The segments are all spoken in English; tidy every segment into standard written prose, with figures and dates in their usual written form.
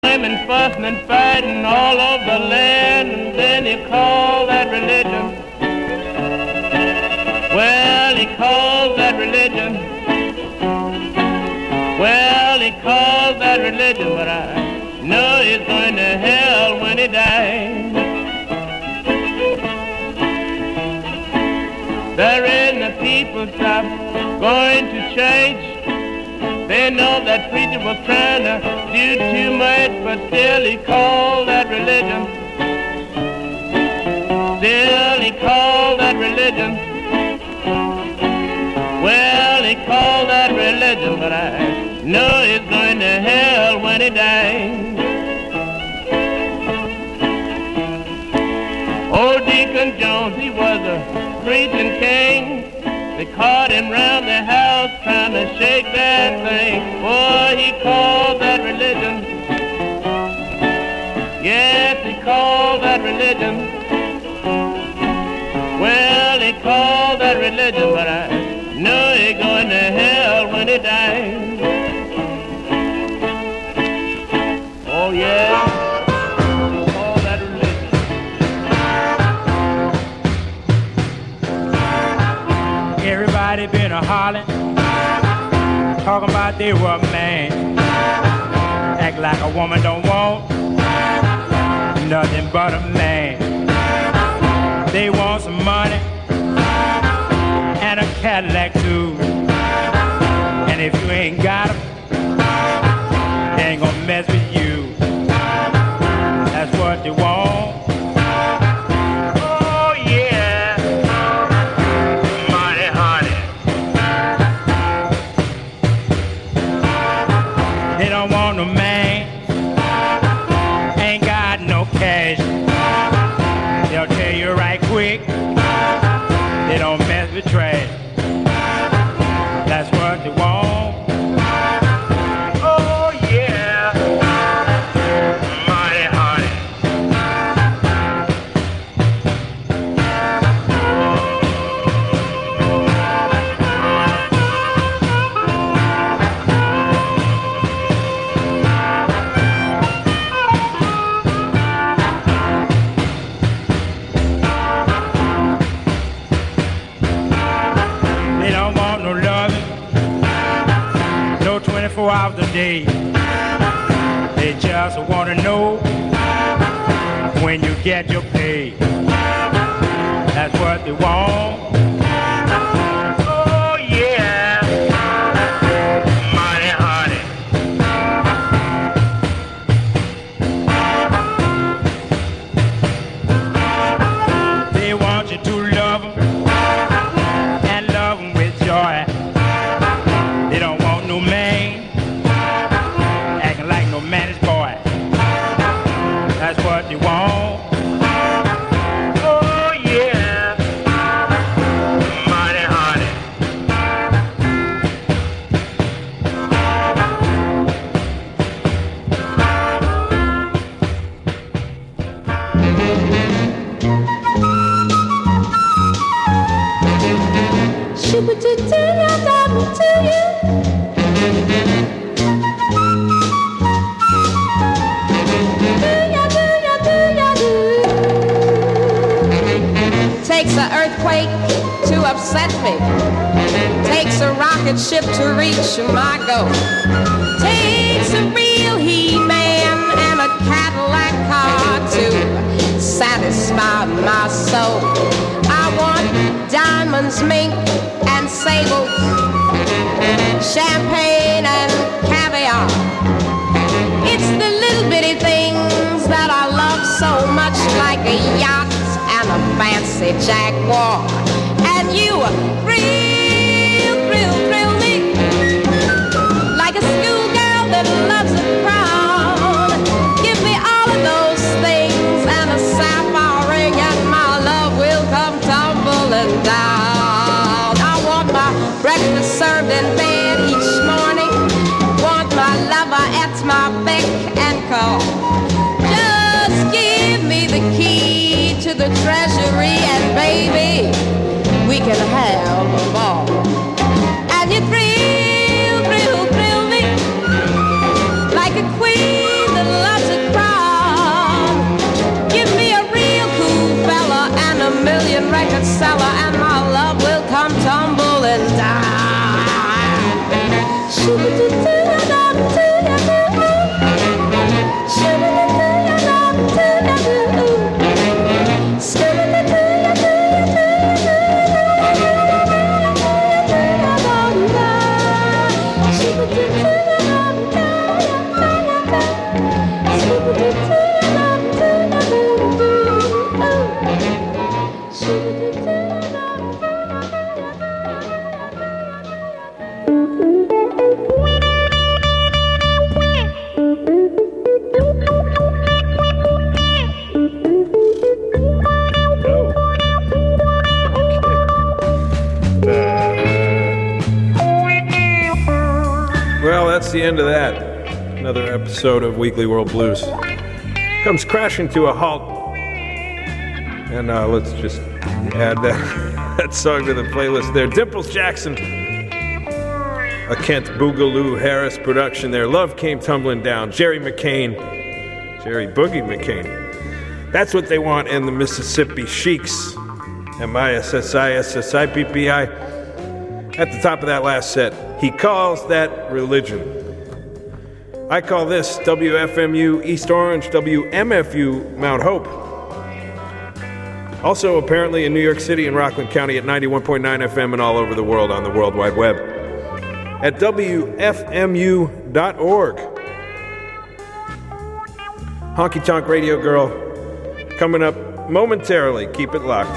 women fussing and fighting all over the land, and then he called that religion. Well, he called that religion. Well, he called that religion, but I know he's going to hell when he dies. The reason the people stop going to church, they know that preacher was trying to do too much, but still he called that religion. Still he called that religion. Well, he called that religion, but I know he's going to hell when he dies. Old Deacon Jones, he was a preaching king. They caught him round the house trying to shake that thing. Boy, he called that religion. Yes, he called that religion. Well, he called that religion, but I know he's going to hell when he dies. Oh, yeah. Everybody been a hollering, talking about they were a man. Act like a woman don't want nothing but a man. They want some money and a Cadillac too. And if you ain't got 'em, they ain't gonna mess with you. That's what they want. They don't mess with trash. That's what they want. Oh yeah, mighty honey. Hours a day. They just want to know when you get your pay. That's what they want. Oh yeah, mighty honey. They want you to love them and love them with joy. They don't want no man man's boy. That's what you want. Oh yeah, mighty honey. Takes an earthquake to upset me. Takes a rocket ship to reach my goal. Takes a real He-Man and a Cadillac car to satisfy my soul. I want diamonds, mink, and sables, champagne and caviar. It's the little bitty things that I love so much, like a yacht and a fancy Jaguar. And you thrill me like a schoolgirl that loves a crown. Give me all of those things and a sapphire ring, and my love will come tumbling down. I want my breakfast served in bed each morning. Want my lover at my beck and call. Just give me the key to the treasury, and baby, we can have a ball. And you thrill me like a queen that loves that's the end of that. Another episode of Weekly World Blues comes crashing to a halt. And let's just add that song to the playlist there. Dimples Jackson, a Kent Boogaloo Harris production there. Love Came Tumbling Down. Jerry Boogie McCain. That's What They Want, and the Mississippi Sheiks. MISSISSIPPI. At the top of that last set, He Calls That Religion. I call this WFMU East Orange, WMFU Mount Hope. Also, apparently in New York City and Rockland County at 91.9 FM and all over the world on the World Wide Web at WFMU.org. Honky Tonk Radio Girl coming up momentarily. Keep it locked.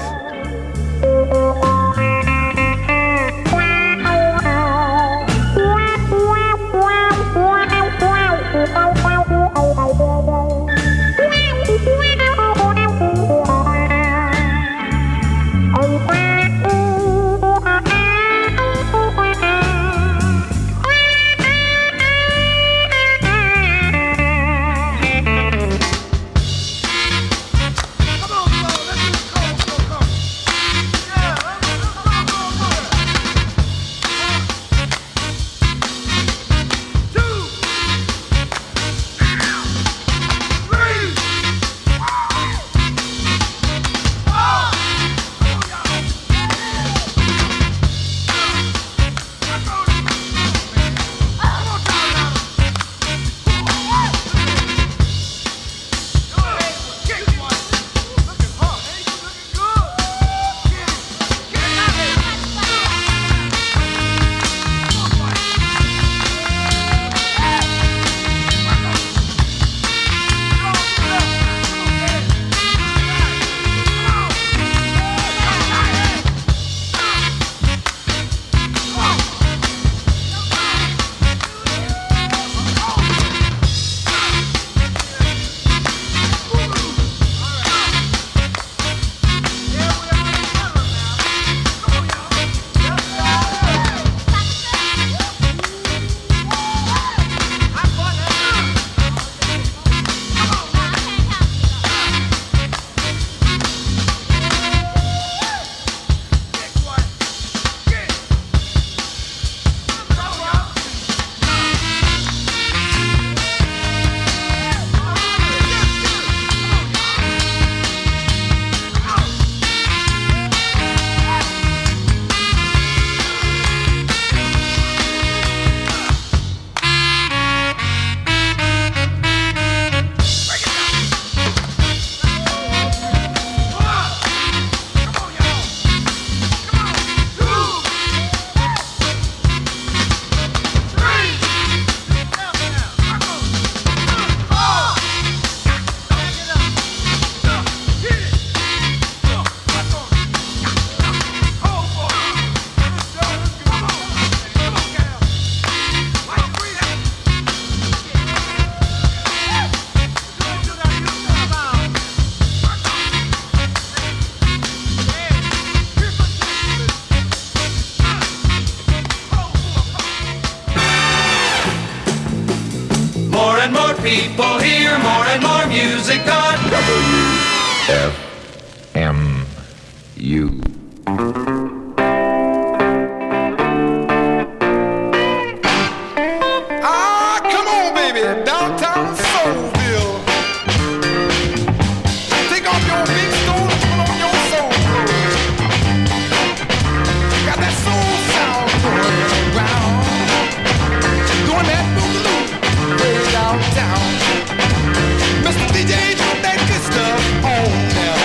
People hear more and more music on WFMU. Ah, come on, baby, downtown Soulville. Take off your big stone and put on your soul clothes. Got that soul sound going around, doing that boogaloo way downtown. Mr. DJ, put that good stuff on there.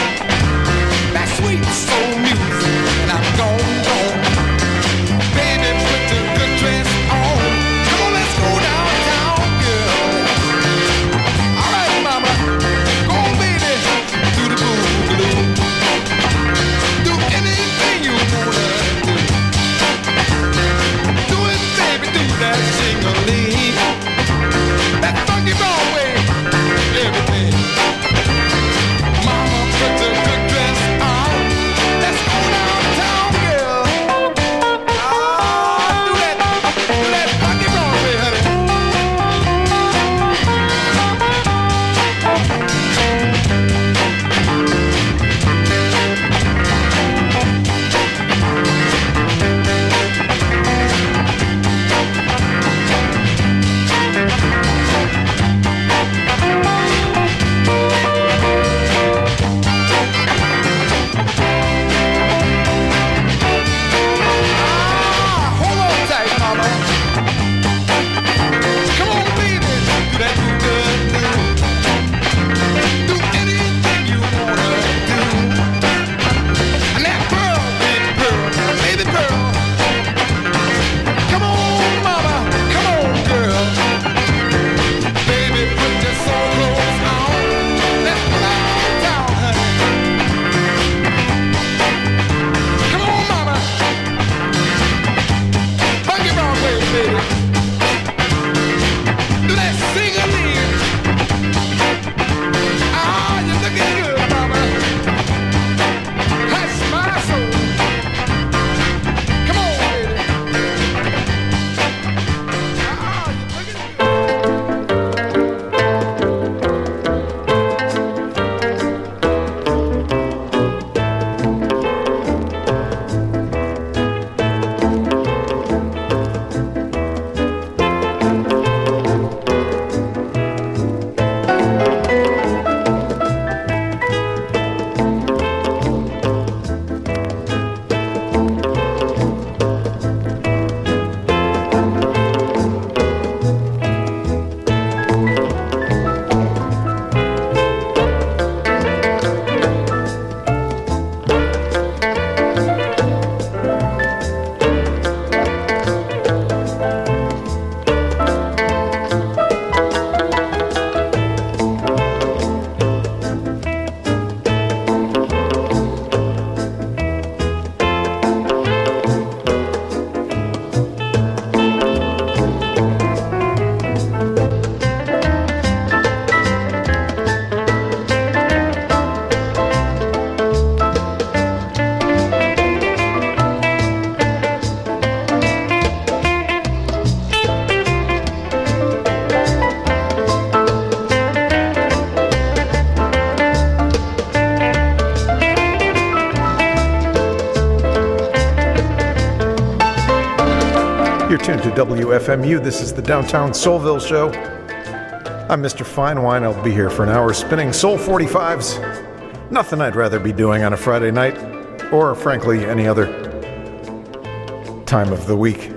tuned to WFMU. This is the Downtown Soulville Show. I'm Mr. Fine Wine. I'll be here for an hour spinning Soul 45s. Nothing I'd rather be doing on a Friday night, or frankly, any other time of the week.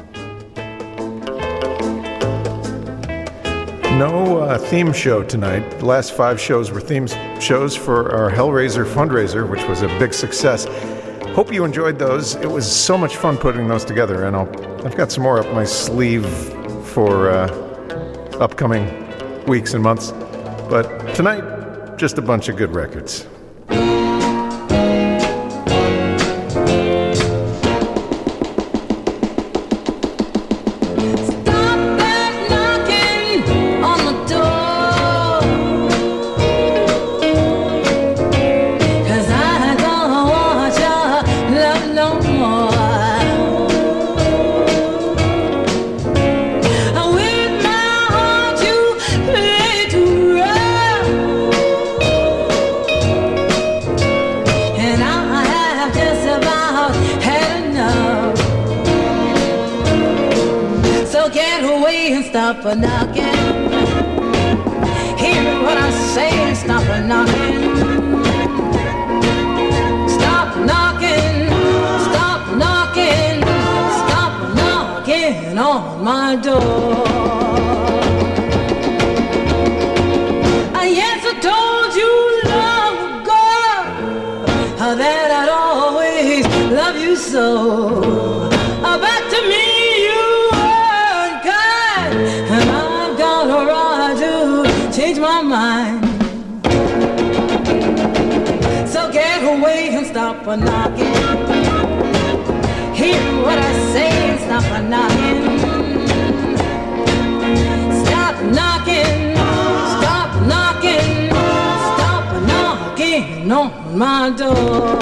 No theme show tonight. The last 5 shows were theme shows for our Hellraiser fundraiser, which was a big success. Hope you enjoyed those. It was so much fun putting those together, and I've got some more up my sleeve for upcoming weeks and months. But tonight, just a bunch of good records. Stop a knocking. Hear what I say, stop a knocking. Stop knocking, stop knocking, stop knocking on my door. Yes, I told you long ago that I'd always love you so. Back to me. Change my mind. So get away and stop a knocking. Hear what I say and stop a knocking. Stop knocking. Stop knocking. Stop knocking on my door.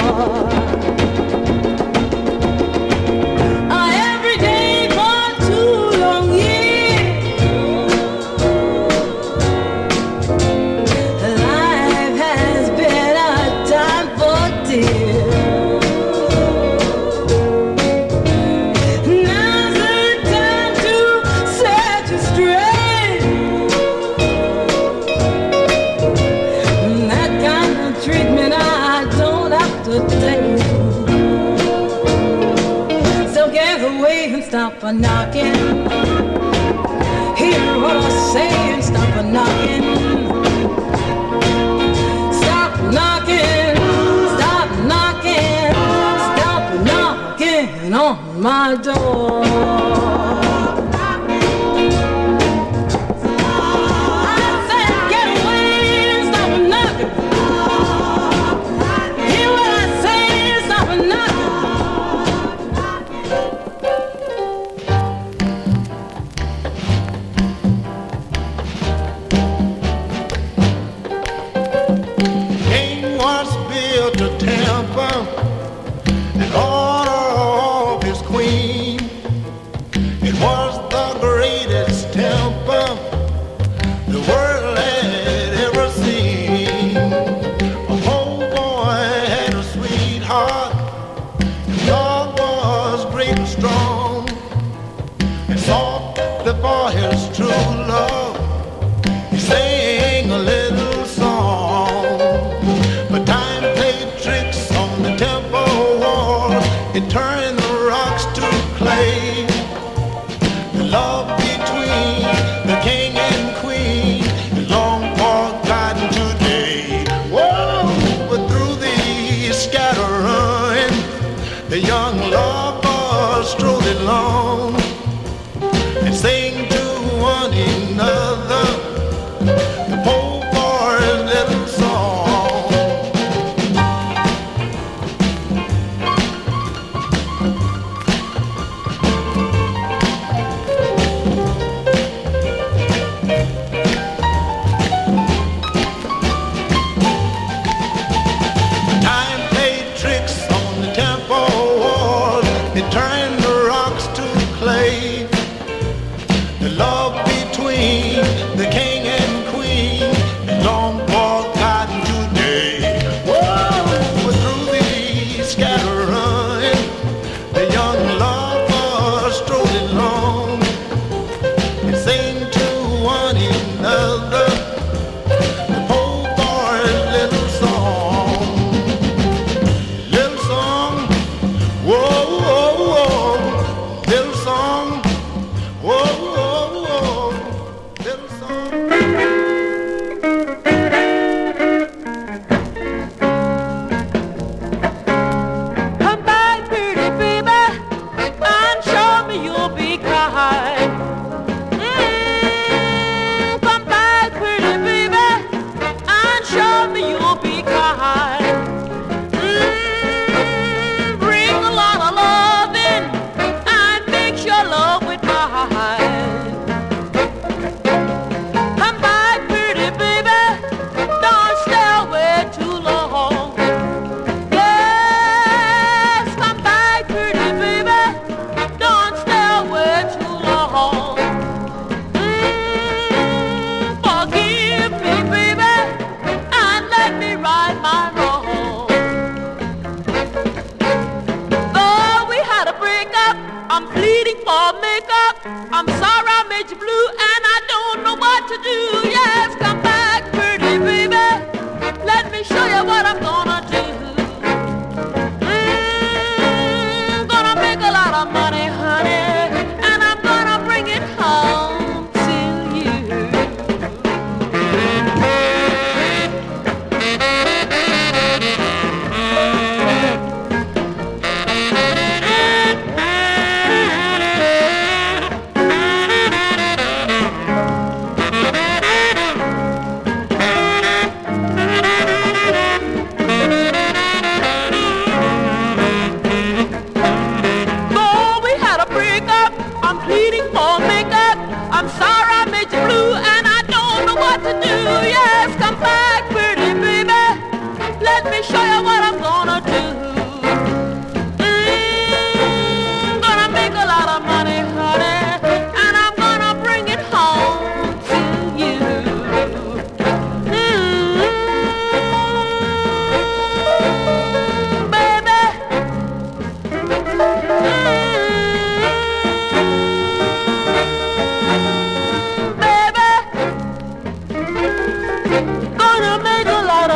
Every day for 2 long years. Stop a knocking. Hear what I say and stop a knocking. Stop knocking. Stop knocking. Stop knocking on my door. And order of his queen.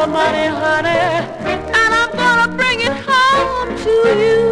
money, honey, and I'm gonna bring it home to you.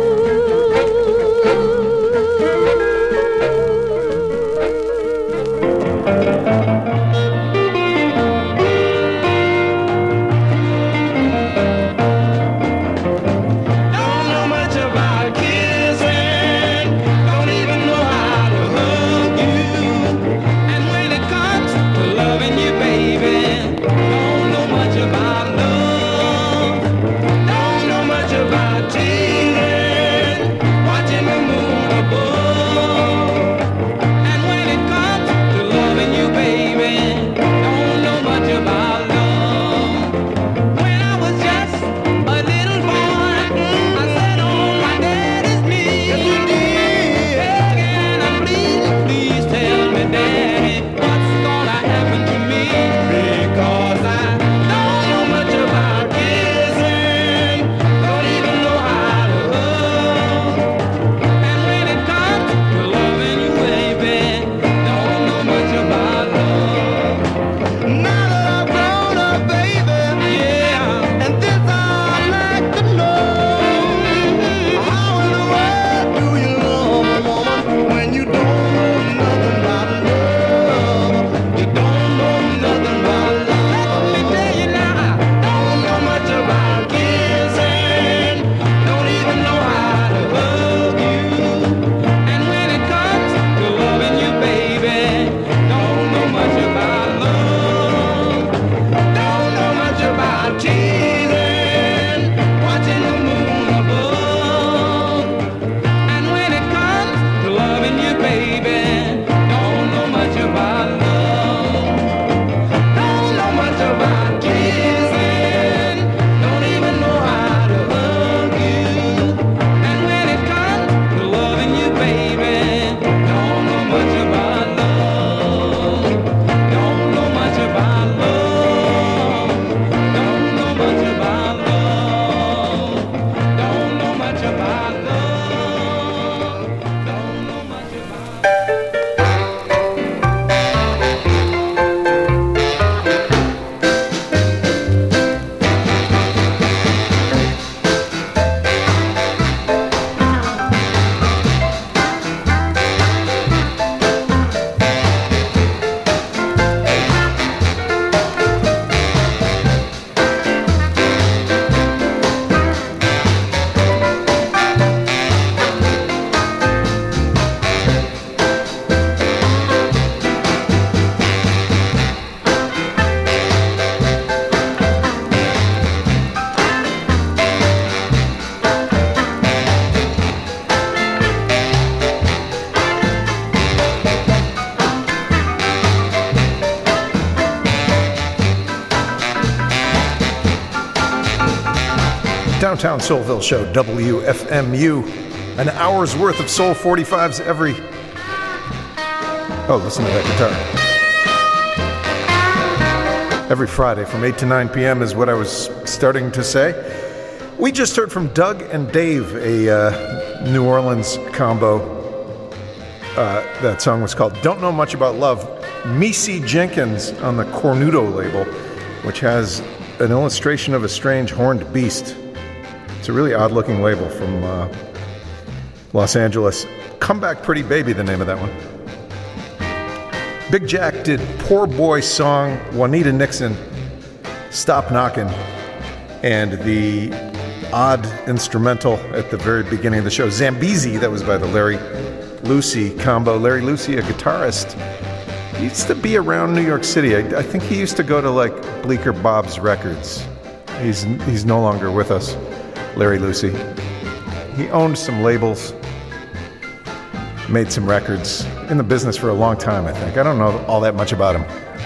Downtown Soulville Show, WFMU. An hour's worth of Soul 45s every... Oh, listen to that guitar. Every Friday from 8 to 9 p.m. is what I was starting to say. We just heard from Doug and Dave, a New Orleans combo. That song was called Don't Know Much About Love. Missy Jenkins on the Cornudo label, which has an illustration of a strange horned beast. It's a really odd-looking label from Los Angeles. Comeback Pretty Baby, the name of that one. Big Jack did Poor Boy Song, Juanita Nixon, Stop Knockin', and the odd instrumental at the very beginning of the show, Zambezi, that was by the Larry Lucy combo. Larry Lucy, a guitarist, he used to be around New York City. I think he used to go to like Bleecker Bob's Records. He's no longer with us, Larry Lucy. He owned some labels, made some records, in the business for a long time, I think. I don't know all that much about him.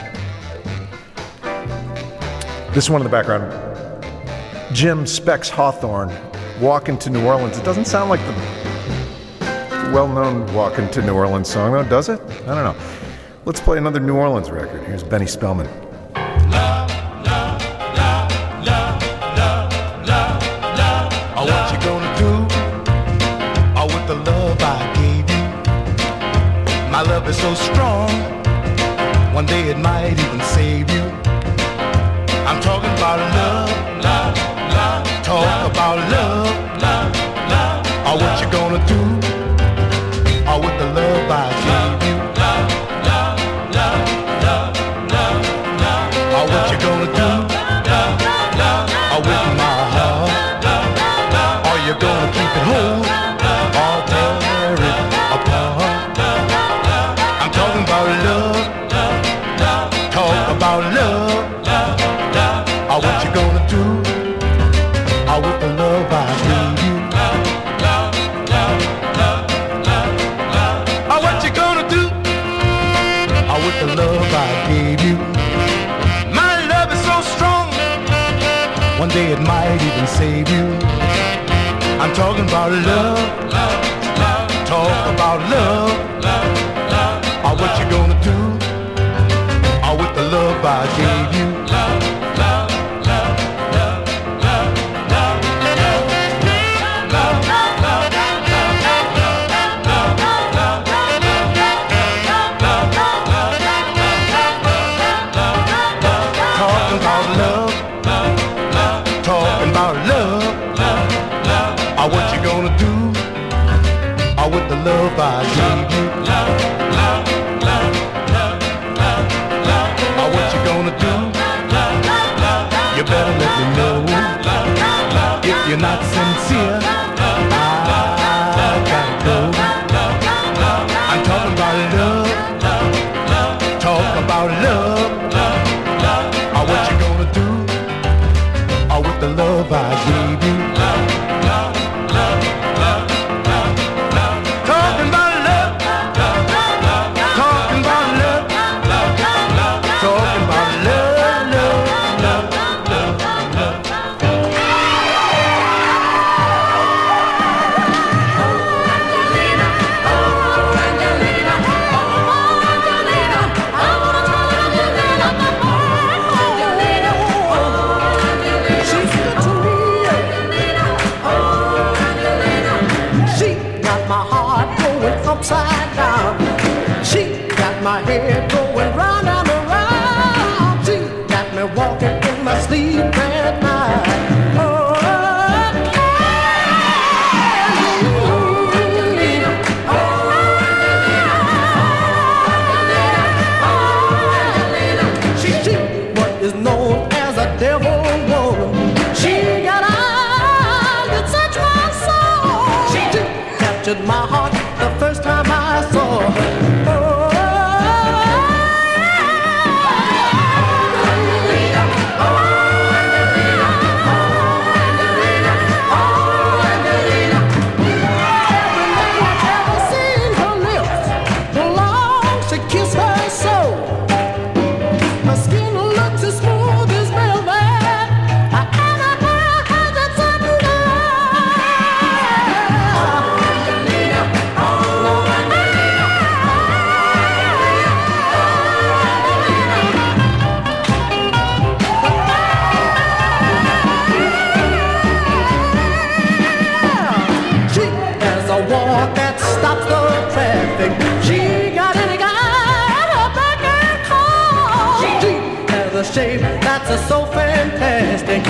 This one in the background, Jim Specs Hawthorne, Walkin' to New Orleans. It doesn't sound like the well-known Walkin' to New Orleans song, though, does it? I don't know. Let's play another New Orleans record. Here's Benny Spellman. What you gonna do with the love I gave you? My love is so strong, one day it might even save you. I'm talking about love gonna do? Oh, with the love I gave you. Oh, what you gonna do? Oh, with my heart. Are you gonna keep it whole or tear it apart? I'm talking about love. Talk about love. Oh, what you gonna do? Oh, with the love I gave you. Oh, what you gonna do? Oh, with the love I gave you. My love is so strong. One day it might even save you. I'm talking about love. Talk about love. Oh, what you gonna do? Oh, with the love I gave you. With the love I gave you. Oh, what you gonna do? You better let me know. If you're not sincere, I gotta go. I'm talking about love. Talk about love. Oh, what you gonna do? Oh, with the love I gave you. Upside down. She got my head going round and around. She got me walking in my sleep at night. She what is known as a devil woman. She got eyes that touch my soul. She captured my heart the first time I saw her. Shape that's so fantastic.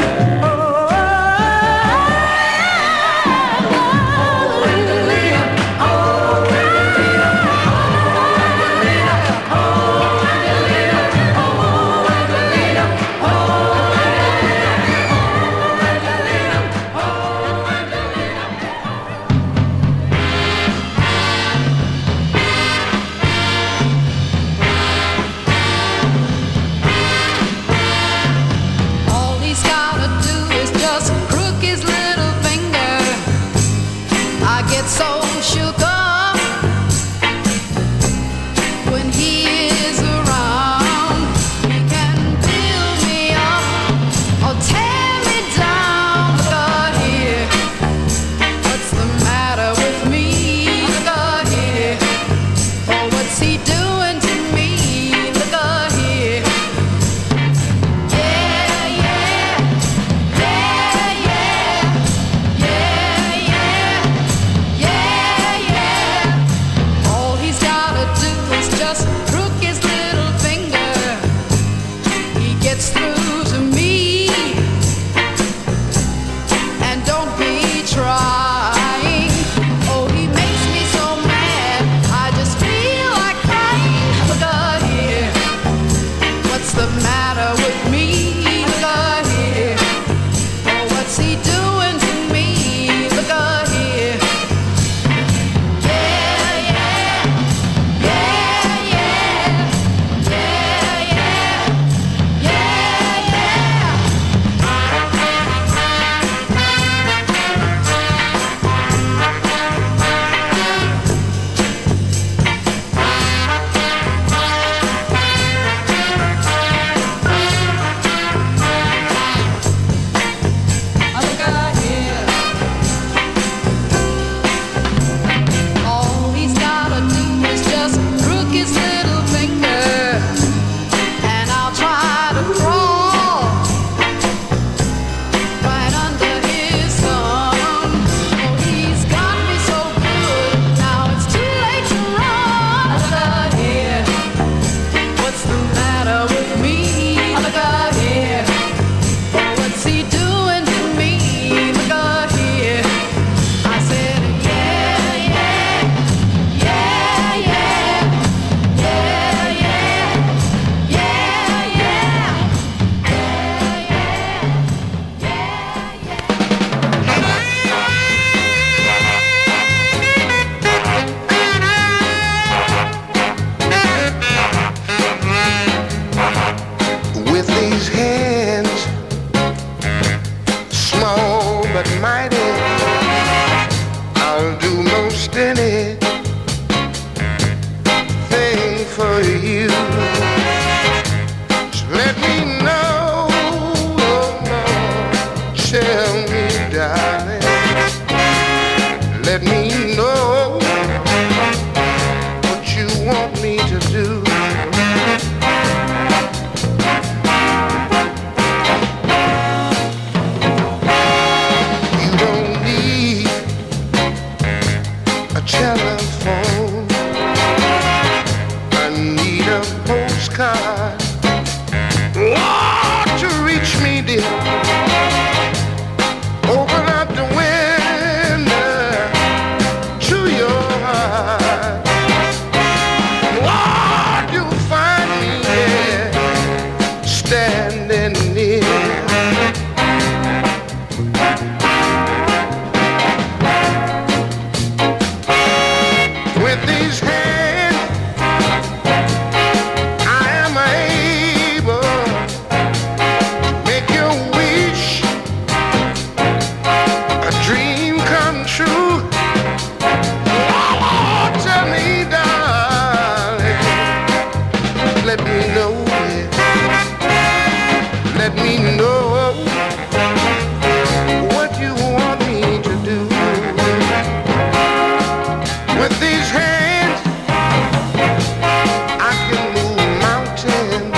me know what you want me to do. With these hands, I can move mountains.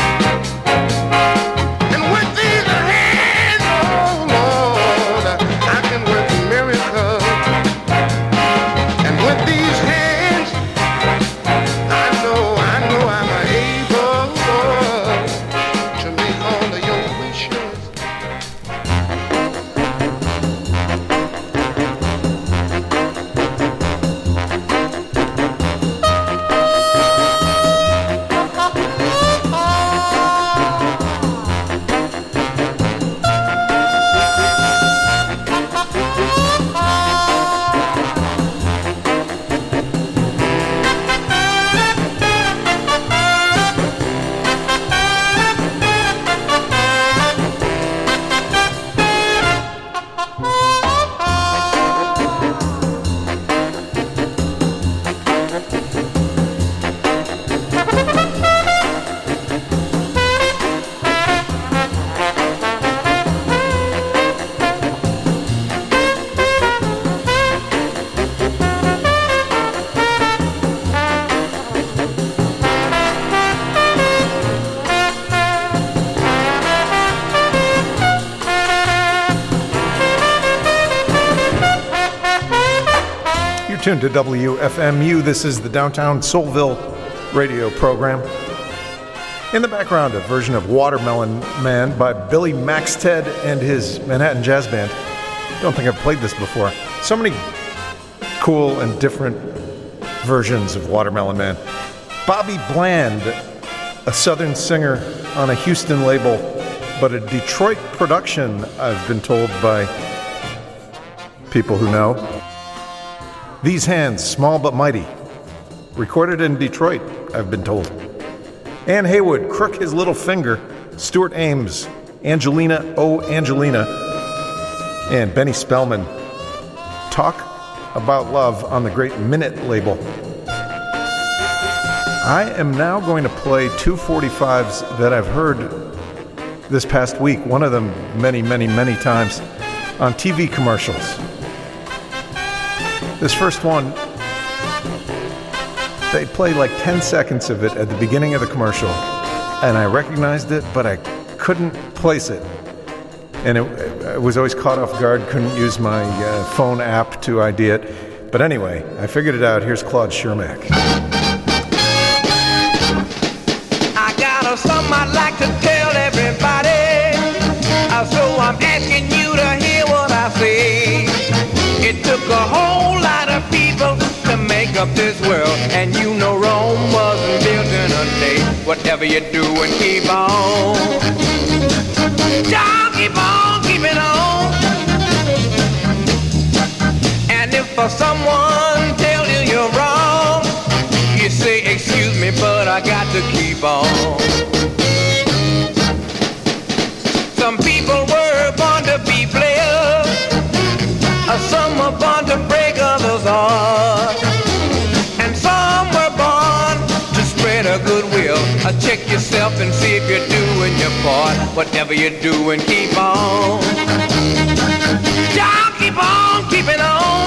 And with these hands, oh Lord, I can work miracles. And with these hands, I know I'm able to make all of your wishes. Tuned to WFMU. This is the Downtown Soulville radio program. In the background, a version of Watermelon Man by Billy Maxted and his Manhattan Jazz Band. Don't think I've played this before. So many cool and different versions of Watermelon Man. Bobby Bland, a Southern singer on a Houston label, but a Detroit production, I've been told by people who know. These Hands, Small But Mighty, recorded in Detroit, I've been told. Ann Haywood, Crook His Little Finger, Stuart Ames, Angelina, Oh Angelina, and Benny Spellman, Talk About Love on the Great Minute label. I am now going to play two 45s that I've heard this past week, one of them many, many, many times, on TV commercials. This first one, they play like 10 seconds of it at the beginning of the commercial, and I recognized it, but I couldn't place it. And I was always caught off guard, couldn't use my phone app to ID it. But anyway, I figured it out. Here's Claude Schermack. I got something I'd like to tell everybody, so I'm asking you to hear what I say. It took a whole lot of people to make up this world, and you know Rome wasn't built in a day. Whatever you do and keep on, just keep on keeping on. And if someone tells you you're wrong, you say, excuse me, but I got to keep on. Some people were born to be players, some were born to break others' hearts, and some were born to spread a goodwill. Check yourself and see if you're doing your part. Whatever you're doing, keep on. Just keep on keeping on.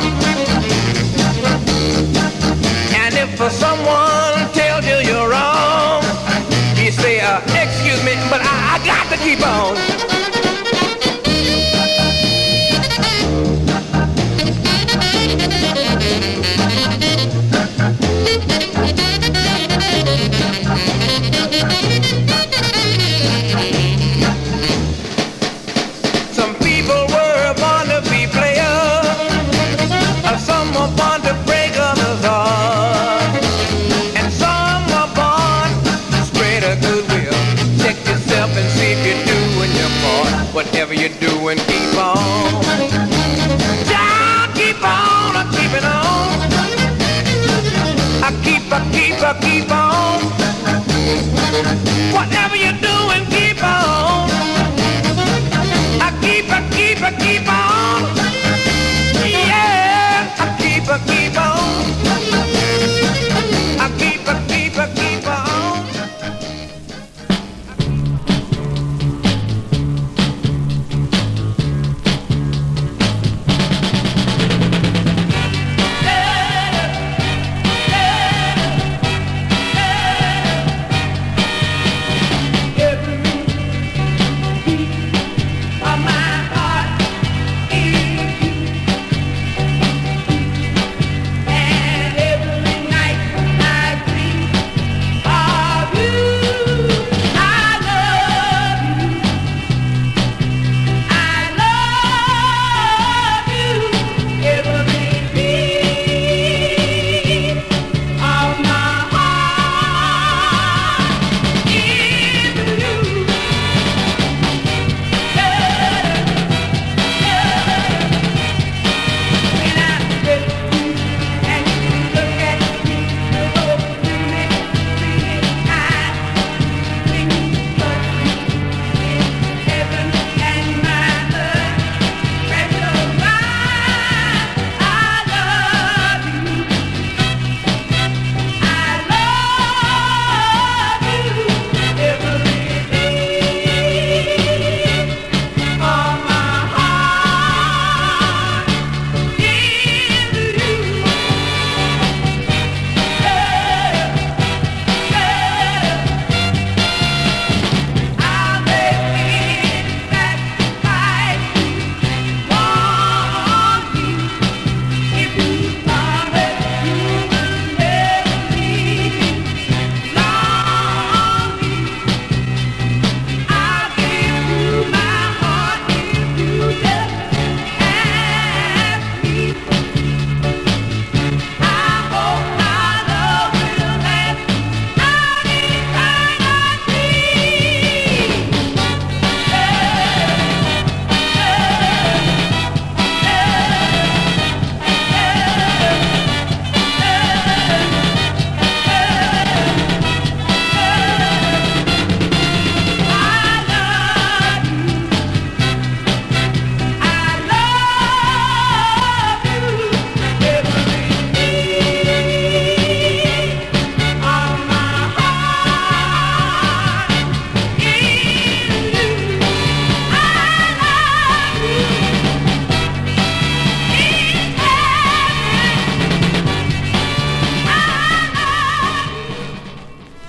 And if someone tells you you're wrong, you say, excuse me, but I got to keep on. Some people were born to be players, some were born to break others' hearts, and some were born to spread a goodwill. Check yourself and see if you're doing your part. Whatever you're doing, keep on. Just keep on, keep it on. I keep on. Whatever you're doing, keep on. I keep on. Yeah, I keep on. I keep on.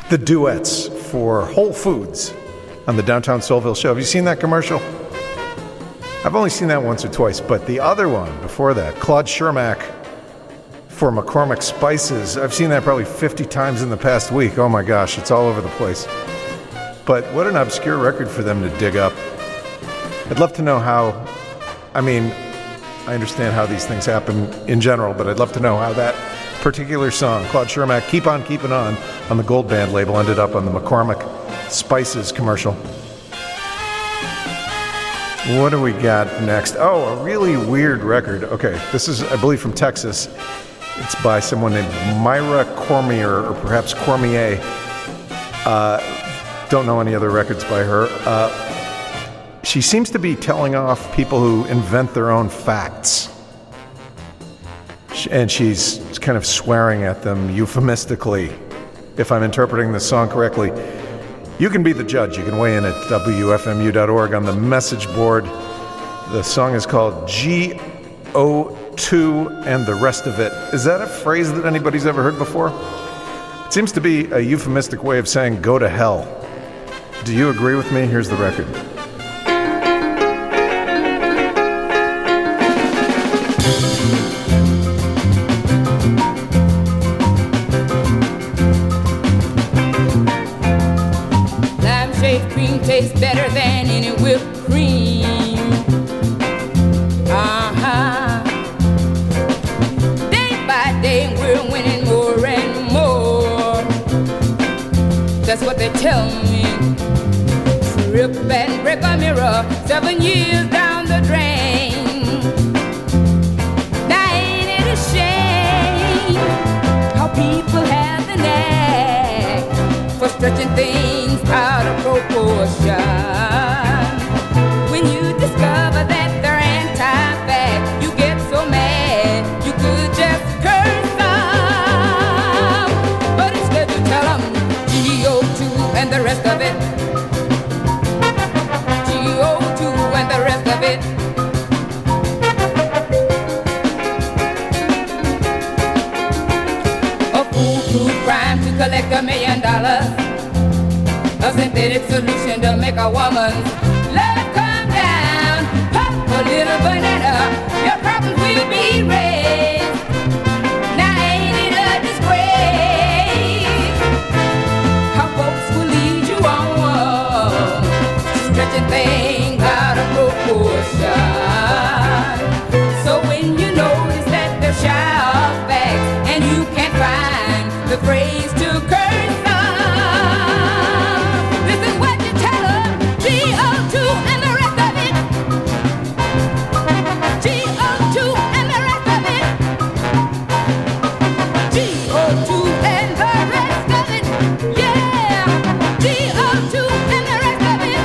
the duets for Whole Foods on the Downtown Soulville show. Have you seen that commercial? I've only seen that once or twice, but the other one before that, Claude Schermack for McCormick Spices, I've seen that probably 50 times in the past week. Oh my gosh, it's all over the place. But what an obscure record for them to dig up. I'd love to know how, I mean, I understand how these things happen in general, but I'd love to know how that particular song, Claude Schermack, Keep On Keepin' On the Gold Band label, ended up on the McCormick Spices commercial. What do we got next? Oh, a really weird record. Okay, this is, I believe, from Texas. It's by someone named Myra Cormier, or perhaps Cormier. Don't know any other records by her. She seems to be telling off people who invent their own facts. And she's kind of swearing at them euphemistically, if I'm interpreting this song correctly. You can be the judge. You can weigh in at WFMU.org on the message board. The song is called G02 and the Rest of It. Is that a phrase that anybody's ever heard before? It seems to be a euphemistic way of saying go to hell. Do you agree with me? Here's the record. Cream tastes better than any whipped cream. Day by day we're winning more and more. That's what they tell me. Trip and break a mirror 7 years down the drain. Now ain't it a shame how people have the knack for stretching things out of proportion. When you discover that they're anti-fact, you get so mad you could just curse them. But instead you tell them GO2 and the rest of it. GO2 and the rest of it. A foolproof crime to collect $1 million. A synthetic solution to make a woman's love come down. Pop a little banana, your problems will be raised. Now ain't it a disgrace how folks will lead you on, stretching things out of proportion. So when you notice that they're shy of facts and you can't find the phrase to curse them, GO2 and the rest of it. GO2 and the rest of it. GO2 and the rest of it. Yeah. GO2 and the rest of it.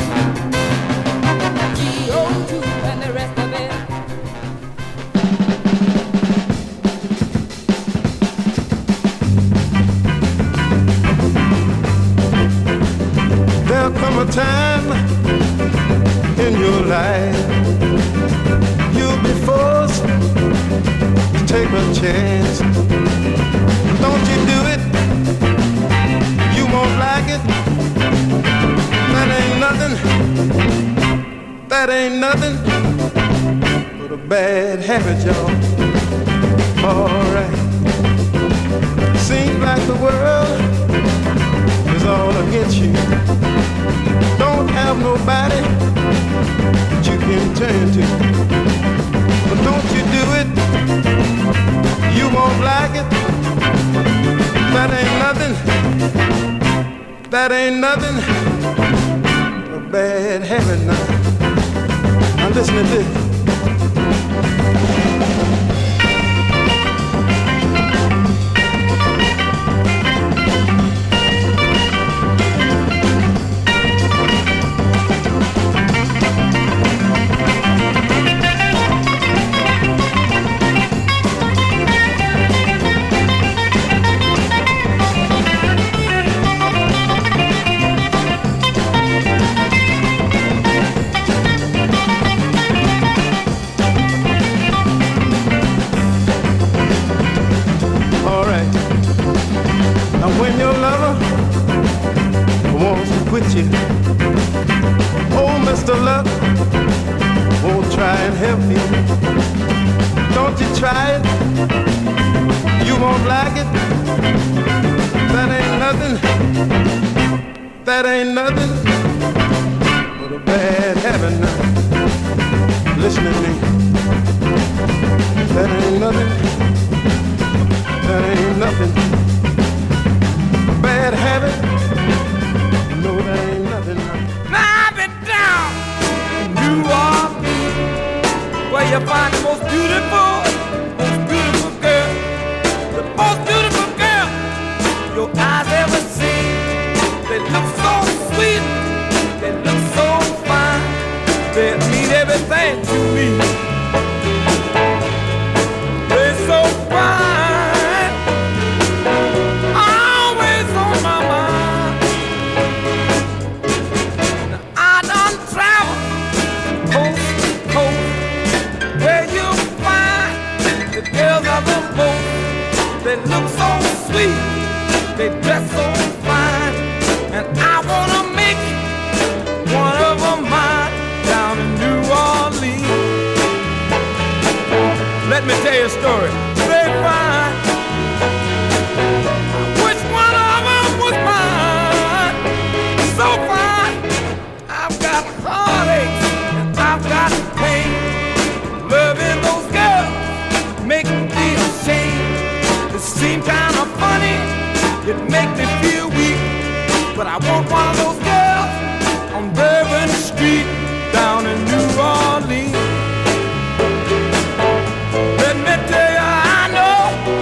GO2 and the rest of it. There'll come a time in your life you'll be forced to take a chance. Don't you do it, you won't like it. That ain't nothing but a bad habit, y'all. Alright. Seems like the world is all against you. Don't have nobody that you can turn to. But don't you do it, you won't like it. That ain't nothing but a bad habit now. Now listen to this. try and help me. Don't you try it. You won't like it. That ain't nothing. That ain't nothing but a bad habit now. Listen to me. That ain't nothing. That ain't nothing. Bad habit. No, that ain't nothing. Now I've been down in New Orleans, where you find the most beautiful girl, the most beautiful girl your eyes ever seen. They look so sweet, they look so fine, they mean everything to me. They're so fine, always on my mind. Now I done traveled coast to coast, where you find the girls of the most. They look so sweet, they dress so fine, and I wanna make one of them mine down in New Orleans. Let me tell you a story. They fine. Which one of them was mine? So fine. I've got heartaches and I've got pain. Loving those girls make me ashamed. It seems kind of funny. It make me feel weak. But I want one of those girls on Bourbon Street down in New Orleans. Let me tell you, I know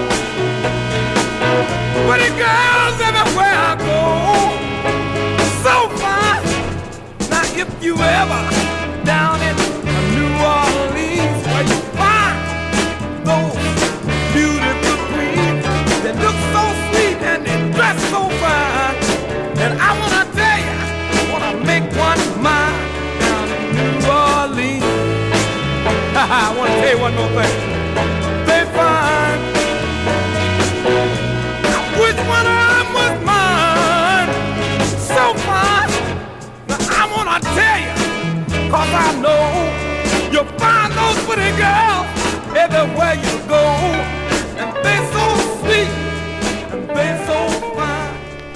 pretty girls everywhere I go. So fine. Now if you ever down in New Orleans, where you find those beautiful queens that look so sweet and they dress so fine, and I wanna tell you, I wanna make one mine down in New Orleans. I wanna tell you one more thing. They find which one of them was mine. So fine. Now I wanna tell you, 'cause I know you'll find those pretty girls everywhere you go, and they so sweet and they so fine.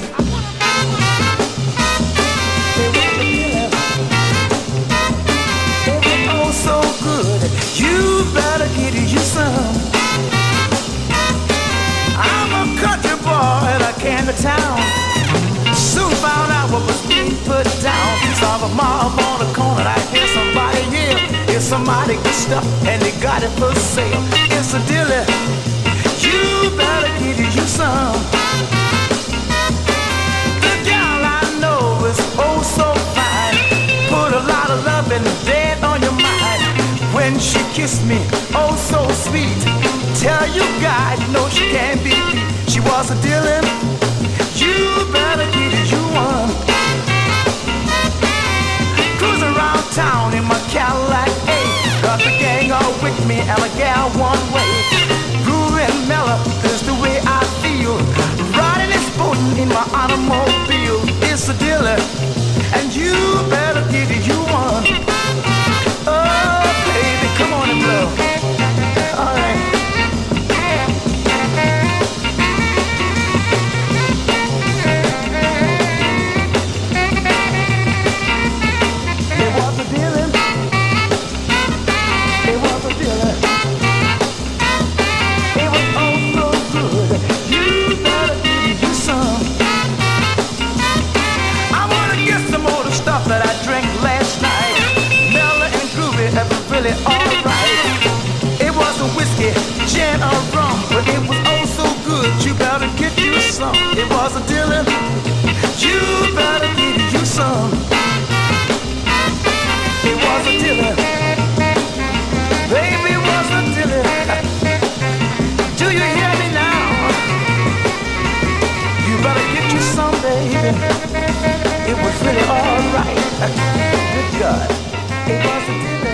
Oh, so good. You better get you some. I'm a country boy in a candy town. Soon found out what was being put down. Saw a mob on the corner. I hear somebody here. Hear somebody get stuff and they got it for sale. It's a dealer. You better get you some. The gal I know is oh so fine. Put a lot of love and dead on your mind. When she kissed me, oh so sweet. Tell you God, no she can't be beat. She was a dealer. You better get you one. Cruising around town in my Cadillac A. Got the gang all with me and a gal one way. Groovy and mellow is the way I feel. Riding and sporting in my automobile. It's a dealer, and you better get you one. Oh baby, come on and blow. All right. It was a dealer. It was a dealer. It was oh so good. You better get you some. I wanna get some more of the stuff that I drank last night. Mellow and groovy, that was really alright. It wasn't whiskey, gin or rum, but it was oh so good. You better get you some. It was a dealer. You better get you some. It was a dealer. Baby, it was a dealer. Do you hear me now? You better get you some, baby. It was really alright. Good God. It was a dealer.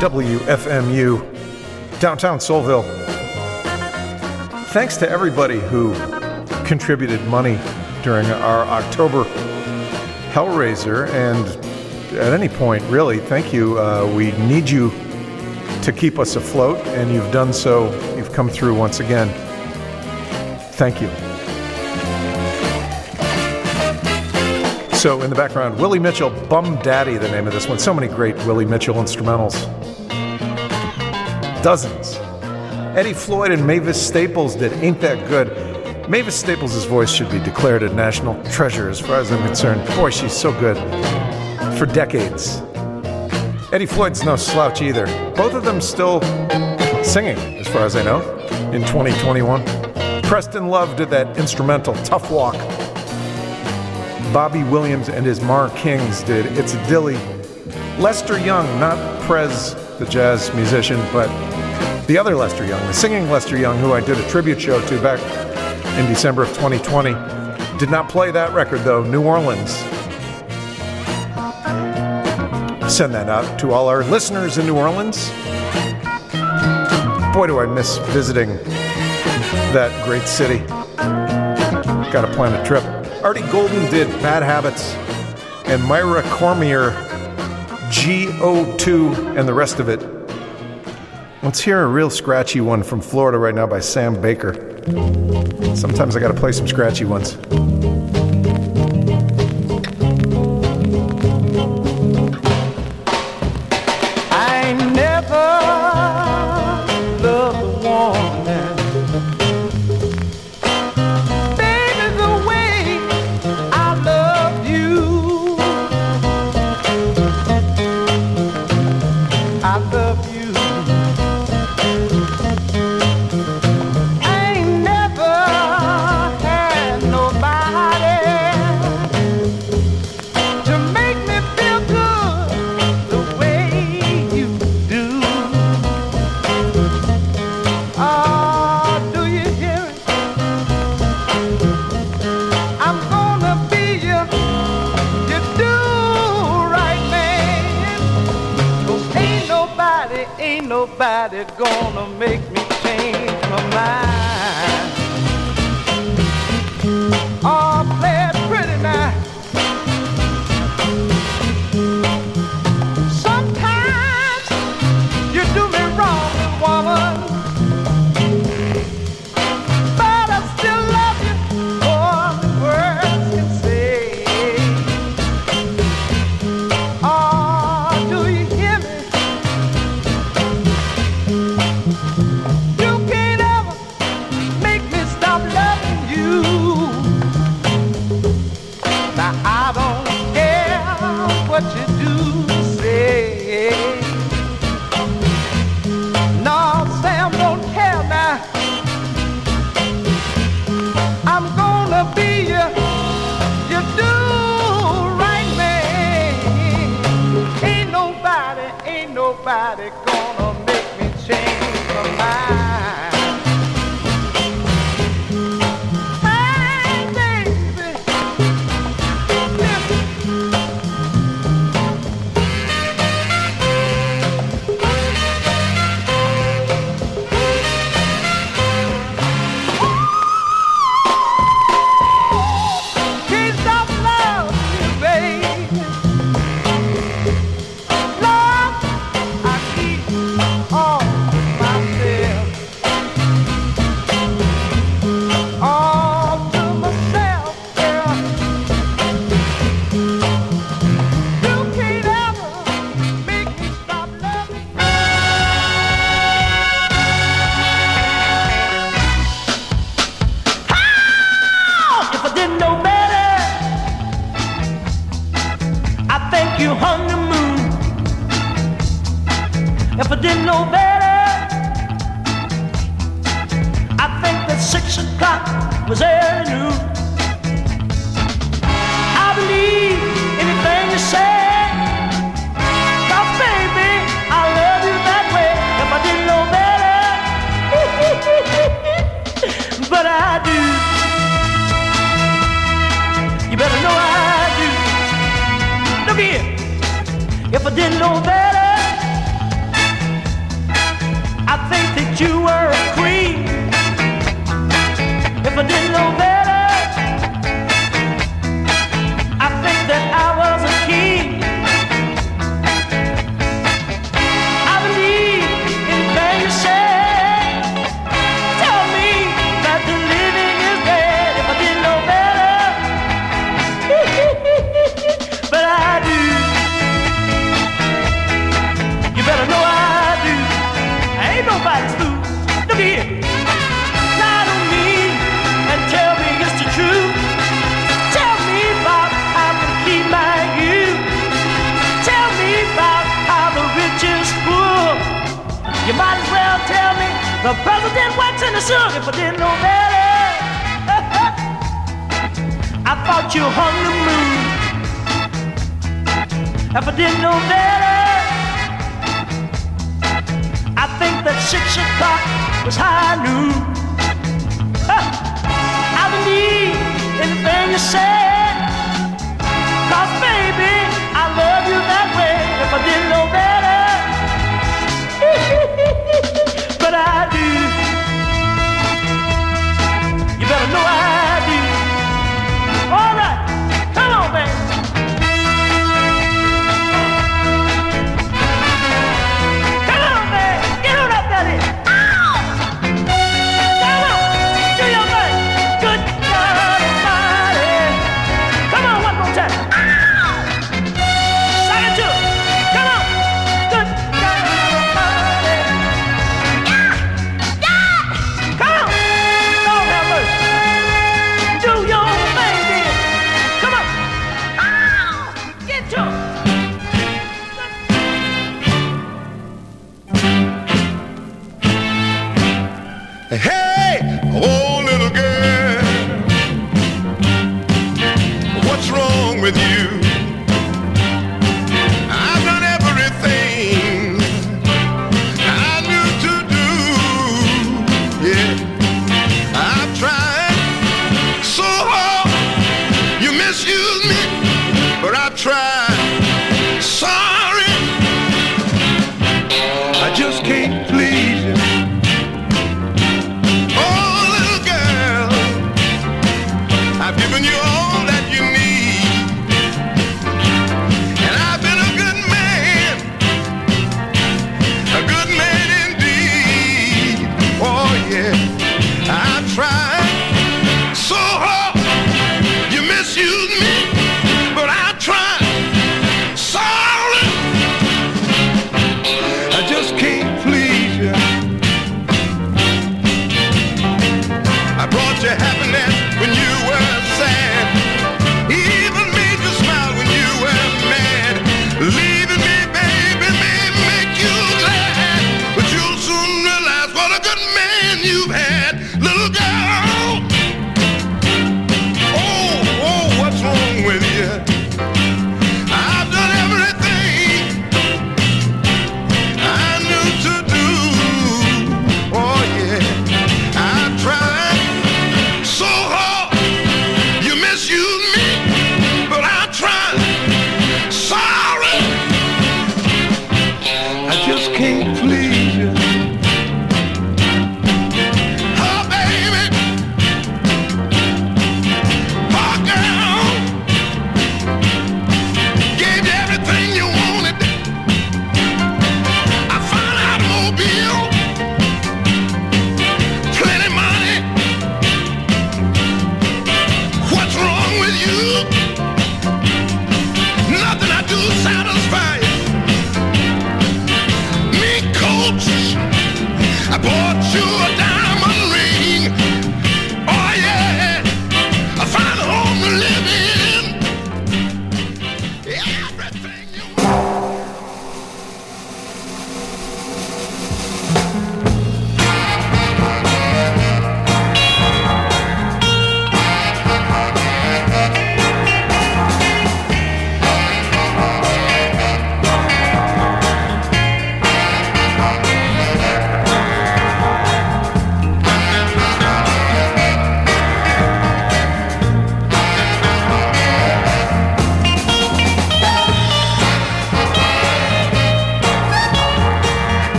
WFMU, downtown Soulville. Thanks to everybody who contributed money during our October Hellraiser, and at any point, really, thank you. We need you to keep us afloat, and you've done so. You've come through once again. Thank you. So in the background, Willie Mitchell, Bum Daddy, the name of this one. So many great Willie Mitchell instrumentals. Dozens. Eddie Floyd and Mavis Staples did Ain't That Good. Mavis Staples' voice should be declared a national treasure as far as I'm concerned. Boy, she's so good. For decades. Eddie Floyd's no slouch either. Both of them still singing, as far as I know, in 2021. Preston Love did that instrumental, Tough Walk. Bobby Williams and his Mar Kings did It's a Dilly. Lester Young, not Prez, the jazz musician, but the other Lester Young, the singing Lester Young, who I did a tribute show to back in December of 2020. Did not play that record, though. New Orleans. Send that out to all our listeners in New Orleans. Boy, do I miss visiting that great city. Got to plan a trip. Artie Golden did Bad Habits, and Myra Cormier, GO2, and the rest of it. Let's hear a real scratchy one from Florida right now by Sam Baker. Sometimes I got to play some scratchy ones. I never loved a woman, baby, the way I love you. I love you. I ain't never had nobody to make me feel good the way you do. Oh, do you hear it? I'm gonna be you do right, man. 'Cause ain't nobody gonna make me change my mind. Oh, play it pretty now. Sometimes you do me wrong, woman, but I still love you more than words can say. Oh, do you hear me? You can't ever make me stop loving you. Now I don't care what you do say. No, Sam, don't care now. I'm gonna be you do right, man. Ain't nobody gonna make me change my mind. Hey, baby, listen. Can't stop loving you, baby. Love, I keep all myself, all to myself, girl. You can't ever make me stop loving you. If I didn't know better, I think you hung the moon. If I didn't know better, I think that 6 o'clock was early noon. I believe anything you say, 'cause baby, I love you that way. If I didn't know better, but I do. You better know I do. Look here, if I didn't know better, you were a queen. If I didn't know better, I think that I was a king. I believe anything you say. Tell me that the living is dead. If I didn't know better, but I do. You better know I do. I ain't nobody's fool. Look here. Lie to me and tell me it's the truth. Tell me about how to keep my youth. Tell me about how the rich is poor. You might as well tell me the president works in the sugar. If I didn't know better, I thought you hung the moon. If I didn't know better, I think that 6 o'clock was high noon. I believe anything you say, 'cause baby, I love you that way. If I didn't know better, but I do. You better know I do. All right, come on, baby. Come on, baby. Get on up that is. Come on, do your thing. Good God Almighty. Come on, one more time. Sing it to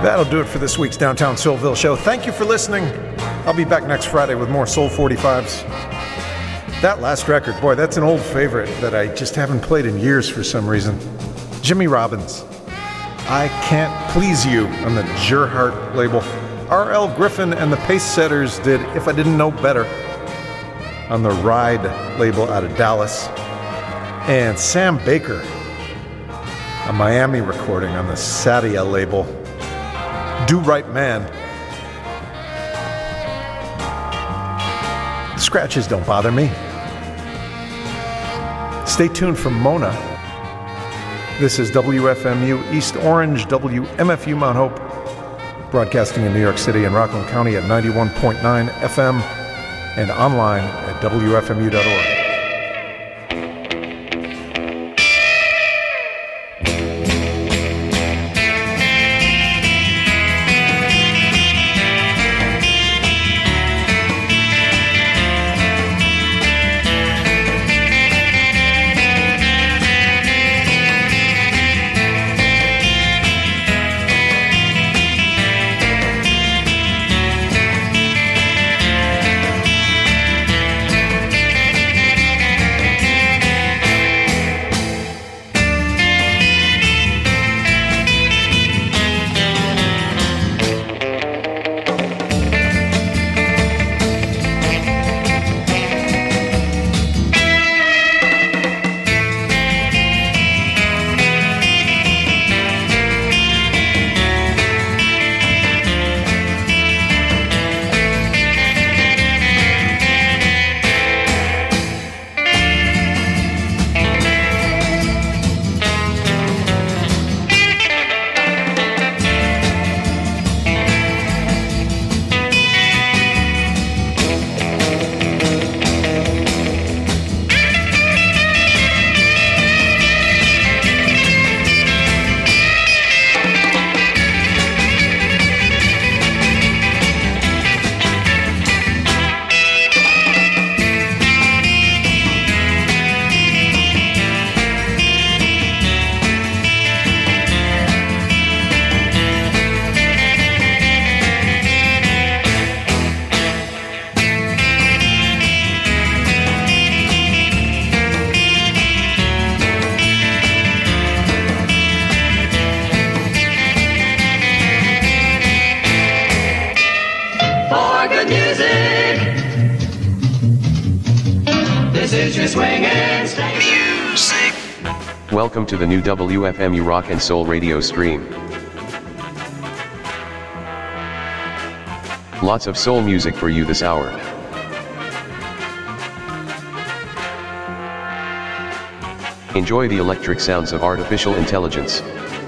That'll do it for this week's Downtown Soulville show. Thank you for listening. I'll be back next Friday with more Soul 45s. That last record, boy, that's an old favorite that I just haven't played in years for some reason. Jimmy Robbins, I Can't Please You on the Gerhardt label. R.L. Griffin and the Pacesetters did If I Didn't Know Better on the Ride label out of Dallas. And Sam Baker, a Miami recording on the Sadia label. Do Right Man. Scratches don't bother me. Stay tuned for Mona. This is WFMU East Orange, WMFU Mount Hope, broadcasting in New York City and Rockland County at 91.9 FM and online at WFMU.org. Welcome to the new WFMU Rock and Soul radio stream. Lots of soul music for you this hour. Enjoy the electric sounds of artificial intelligence.